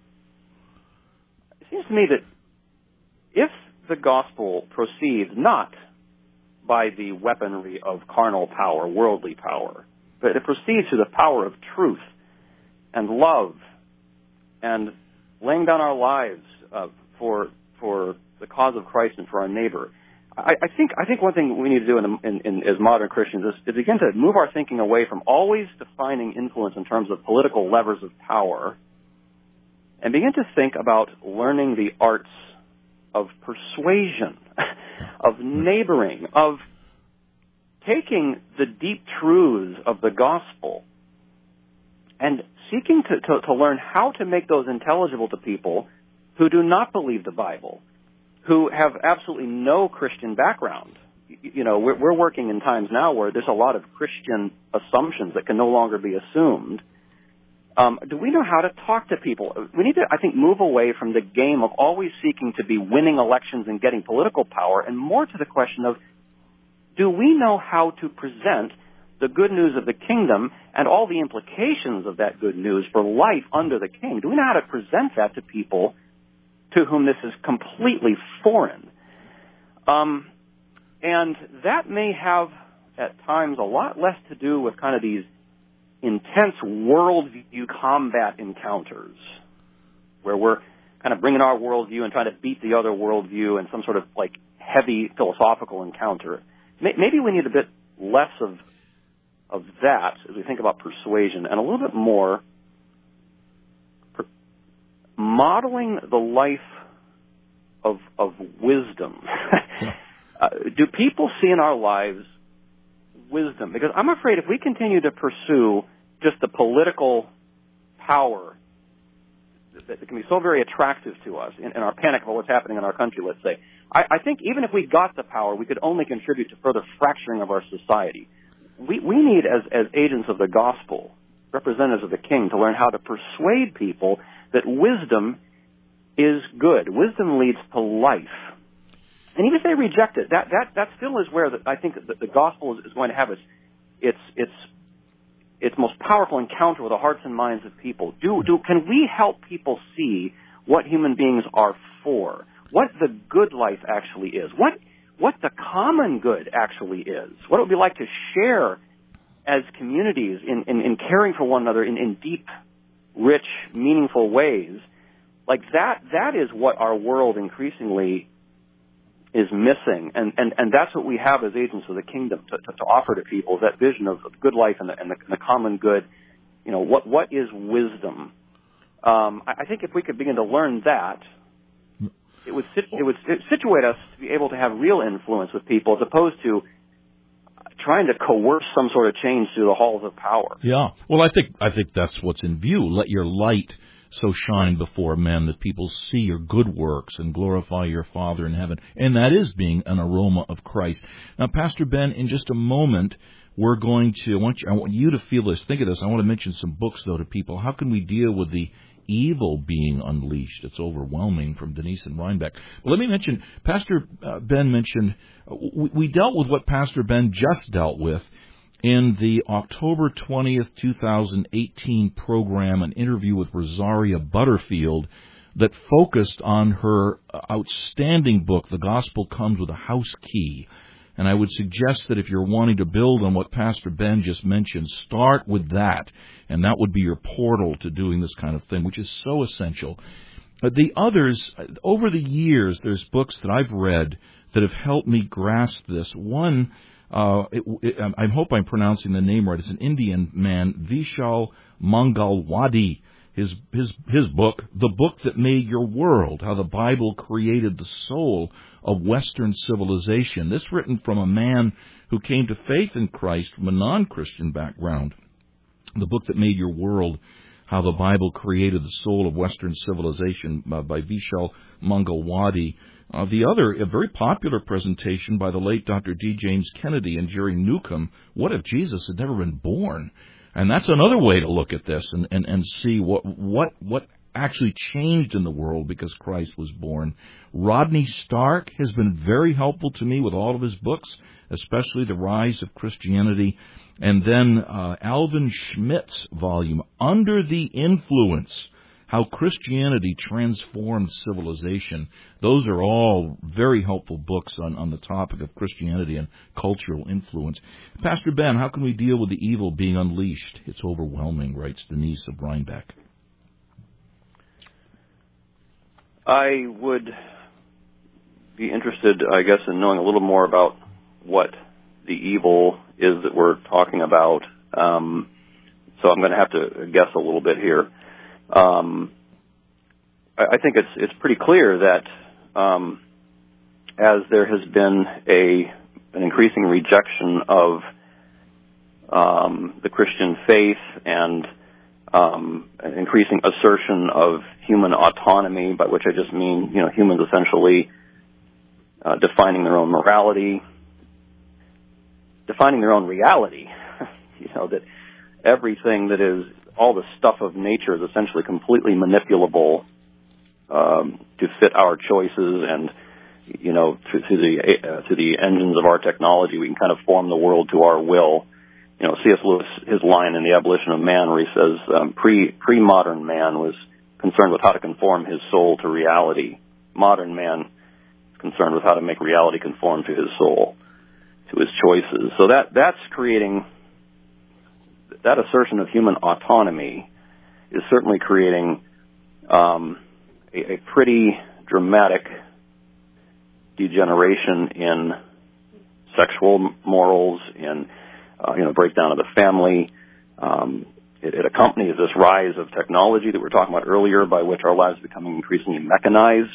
C: it seems to me that if the gospel proceeds not by the weaponry of carnal power, worldly power, but it proceeds through the power of truth and love and laying down our lives uh, for for the cause of Christ and for our neighbor. I, I think I think one thing we need to do in, in, in, as modern Christians is, is begin to move our thinking away from always defining influence in terms of political levers of power, and begin to think about learning the arts of persuasion, of neighboring, of taking the deep truths of the gospel and seeking to, to, to learn how to make those intelligible to people who do not believe the Bible, who have absolutely no Christian background. You know, we're, we're working in times now where there's a lot of Christian assumptions that can no longer be assumed. Um, do we know how to talk to people? We need to, I think, move away from the game of always seeking to be winning elections and getting political power, and more to the question of, do we know how to present the the good news of the kingdom and all the implications of that good news for life under the king? Do we know how to present that to people to whom this is completely foreign? Um, and that may have, at times, a lot less to do with kind of these intense worldview combat encounters, where we're kind of bringing our worldview and trying to beat the other worldview in some sort of, like, heavy philosophical encounter. Maybe we need a bit less of of that as we think about persuasion, and a little bit more per- modeling the life of of wisdom. uh, do people see in our lives wisdom? Because I'm afraid if we continue to pursue just the political power that, that can be so very attractive to us in, in our panic about what's happening in our country, let's say, I, I think even if we got the power, we could only contribute to further fracturing of our society. We, we need, as, as agents of the gospel, representatives of the king, to learn how to persuade people that wisdom is good. Wisdom leads to life. And even if they reject it, that, that, that still is where the, I think the, the gospel is, is going to have its, its, its, its most powerful encounter with the hearts and minds of people. Do, do, can we help people see what human beings are for? What the good life actually is? What, what the common good actually is? What it would be like to share as communities in, in, in caring for one another in, in deep, rich, meaningful ways? Like that, that is what our world increasingly is missing, and, and, and that's what we have as agents of the kingdom to, to, to offer to people, that vision of, of good life and the, and, the, and the common good. You know, what what is wisdom? Um, I, I think if we could begin to learn that, it would sit, it would situate us to be able to have real influence with people, as opposed to trying to coerce some sort of change through the halls of power.
B: Yeah. Well, I think I think that's what's in view. Let your light so shine before men that people see your good works and glorify your Father in heaven. And that is being an aroma of Christ. Now, Pastor Ben, in just a moment, we're going to, I want you, I want you to feel this. Think of this. I want to mention some books, though, to people. How can we deal with the evil being unleashed? It's overwhelming, from Denise and Rhinebeck. Well, let me mention, Pastor uh, Ben mentioned, uh, we, we dealt with what Pastor Ben just dealt with in the October twentieth, twenty eighteen program, an interview with Rosaria Butterfield that focused on her outstanding book, The Gospel Comes with a House Key. And I would suggest that if you're wanting to build on what Pastor Ben just mentioned, start with that, and that would be your portal to doing this kind of thing, which is so essential. But the others, over the years, there's books that I've read that have helped me grasp this. One, Uh, it, it, I hope I'm pronouncing the name right. It's an Indian man, Vishal Mangalwadi. His his his book, The Book That Made Your World: How the Bible Created the Soul of Western Civilization. This written from a man who came to faith in Christ from a non-Christian background. The Book That Made Your World: How the Bible Created the Soul of Western Civilization, uh, by Vishal Mangalwadi. Uh, the other, a very popular presentation by the late Doctor D. James Kennedy and Jerry Newcomb, What If Jesus Had Never Been Born? And that's another way to look at this and, and, and see what, what, what actually changed in the world because Christ was born. Rodney Stark has been very helpful to me with all of his books, especially The Rise of Christianity. And then uh, Alvin Schmidt's volume, Under the Influence: How Christianity Transformed Civilization. Those are all very helpful books on, on the topic of Christianity and cultural influence. Pastor Ben, how can we deal with the evil being unleashed? It's overwhelming, writes Denise of Rhinebeck.
C: I would be interested, I guess, in knowing a little more about what the evil is that we're talking about. Um, so I'm going to have to guess a little bit here. Um, I think it's it's pretty clear that um, as there has been a an increasing rejection of um, the Christian faith and um, an increasing assertion of human autonomy, by which I just mean, you know, humans essentially uh, defining their own morality, defining their own reality. You know, that everything that is all the stuff of nature is essentially completely manipulable um, to fit our choices, and you know, through, through the uh, through the engines of our technology, we can kind of form the world to our will you know, C S Lewis, his line in The Abolition of Man, where he says, um, pre, pre-modern man was concerned with how to conform his soul to reality. Modern man is concerned with how to make reality conform to his soul, to his choices. So that, that's creating, that assertion of human autonomy is certainly creating um, a, a pretty dramatic degeneration in sexual morals, in uh, you know, breakdown of the family. Um, it, it accompanies this rise of technology that we were talking about earlier, by which our lives are becoming increasingly mechanized,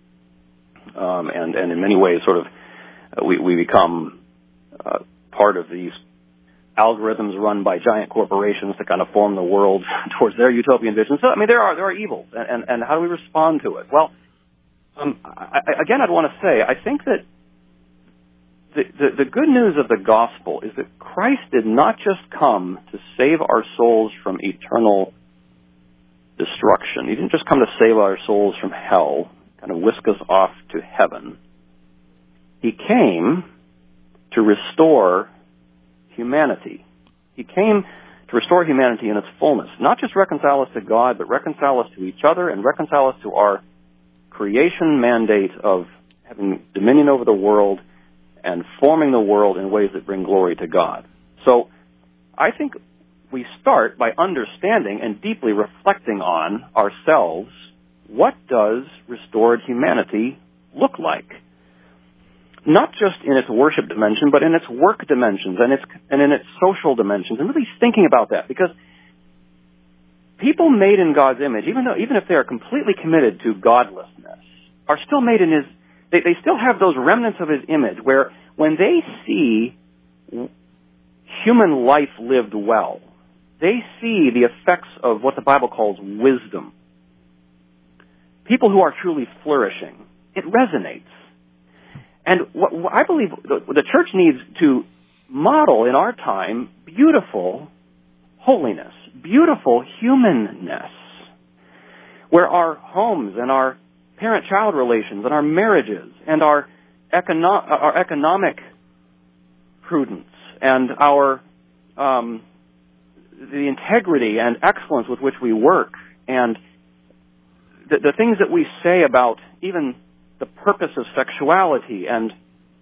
C: um, and, and in many ways, sort of, uh, we, we become uh, part of these algorithms run by giant corporations to kind of form the world towards their utopian vision. So, I mean, there are there are evils, and, and, and how do we respond to it? Well, um, I, again, I'd want to say, I think that the, the, the good news of the gospel is that Christ did not just come to save our souls from eternal destruction. He didn't just come to save our souls from hell, kind of whisk us off to heaven. He came to restore humanity. He came to restore humanity in its fullness, not just reconcile us to God, but reconcile us to each other and reconcile us to our creation mandate of having dominion over the world and forming the world in ways that bring glory to God. So I think we start by understanding and deeply reflecting on ourselves, what does restored humanity look like? Not just in its worship dimension, but in its work dimensions and its and in its social dimensions, and really thinking about that, because people made in God's image, even though even if they are completely committed to godlessness, are still made in His. They, they still have those remnants of His image, where when they see human life lived well, they see the effects of what the Bible calls wisdom. People who are truly flourishing, it resonates. And what, what I believe the, the church needs to model in our time beautiful holiness, beautiful humanness, where our homes and our parent-child relations and our marriages and our, econo- our economic prudence and our um, the integrity and excellence with which we work and the, the things that we say about even the purpose of sexuality, and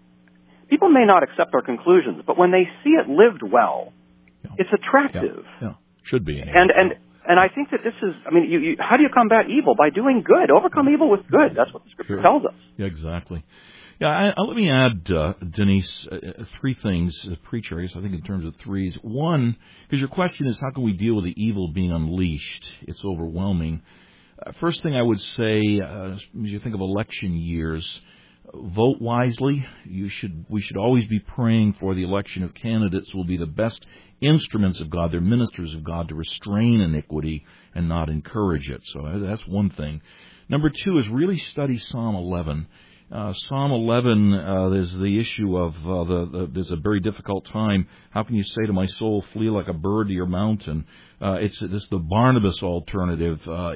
C: people may not accept our conclusions, but when they see it lived well, yeah. it's attractive.
B: Yeah, yeah. Should be. Anyway.
C: And and and I think that this is, I mean, you, you, how do you combat evil? By doing good. Overcome evil with good. That's what the Scripture
B: sure.
C: tells us.
B: Yeah, exactly. Yeah, I, I, let me add, uh, Denise, uh, three things, uh, preacher, I guess I think in terms of threes. One, because your question is, how can we deal with the evil being unleashed? It's overwhelming. Uh, first thing I would say, uh, as you think of election years, vote wisely. You should. We should always be praying for the election of candidates who will be the best instruments of God, they're ministers of God, to restrain iniquity and not encourage it. So that's one thing. Number two is really study Psalm eleven. Uh, Psalm eleven, uh, there's the issue of uh, the, the there's a very difficult time. How can you say to my soul, flee like a bird to your mountain? Uh, it's this the Barnabas alternative uh,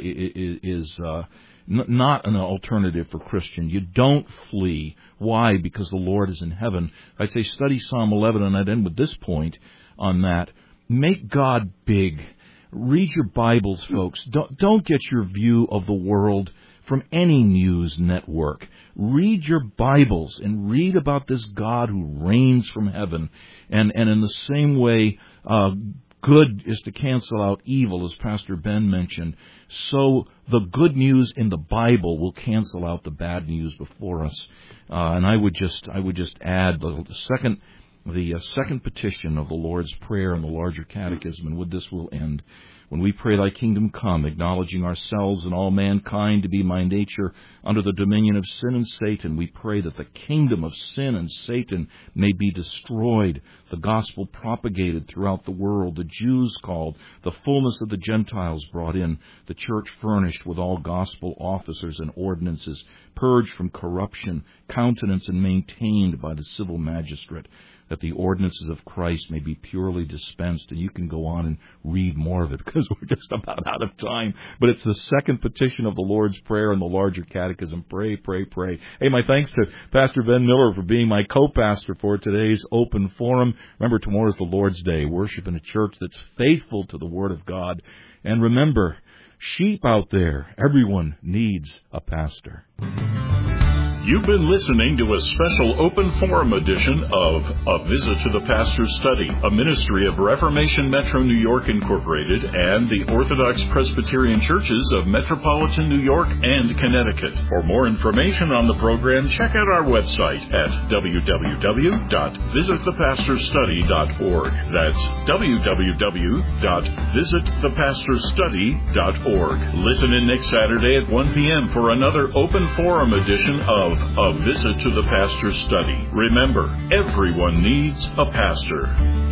B: is uh, n- not an alternative for Christian. You don't flee. Why? Because the Lord is in heaven. I'd say study Psalm eleven, and I'd end with this point on that. Make God big. Read your Bibles, folks. Don't, don't get your view of the world from any news network. Read your Bibles and read about this God who reigns from heaven. And, and in the same way, uh, good is to cancel out evil, as Pastor Ben mentioned. So the good news in the Bible will cancel out the bad news before us. Uh, and I would just, I would just add the, the second, the uh, second petition of the Lord's Prayer in the larger catechism, and with this we'll end. When we pray, thy kingdom come, acknowledging ourselves and all mankind to be by nature under the dominion of sin and Satan, we pray that the kingdom of sin and Satan may be destroyed, the gospel propagated throughout the world, the Jews called, the fullness of the Gentiles brought in, the church furnished with all gospel officers and ordinances, purged from corruption, countenanced and maintained by the civil magistrate. that the ordinances of Christ may be purely dispensed. And you can go on and read more of it because we're just about out of time. But it's the second petition of the Lord's Prayer in the larger catechism. Pray, pray, pray. Hey, my thanks to Pastor Ben Miller for being my co-pastor for today's Open Forum. Remember, tomorrow is the Lord's Day. Worship in a church that's faithful to the Word of God. And remember, sheep out there, everyone needs a pastor.
A: You've been listening to a special Open Forum edition of A Visit to the Pastor's Study, a ministry of Reformation Metro New York Incorporated and the Orthodox Presbyterian Churches of Metropolitan New York and Connecticut. For more information on the program, check out our website at w w w dot visit the pastor study dot org. That's w w w dot visit the pastor study dot org. Listen in next Saturday at one p.m. for another Open Forum edition of A Visit to the Pastor's Study. Remember, everyone needs a pastor.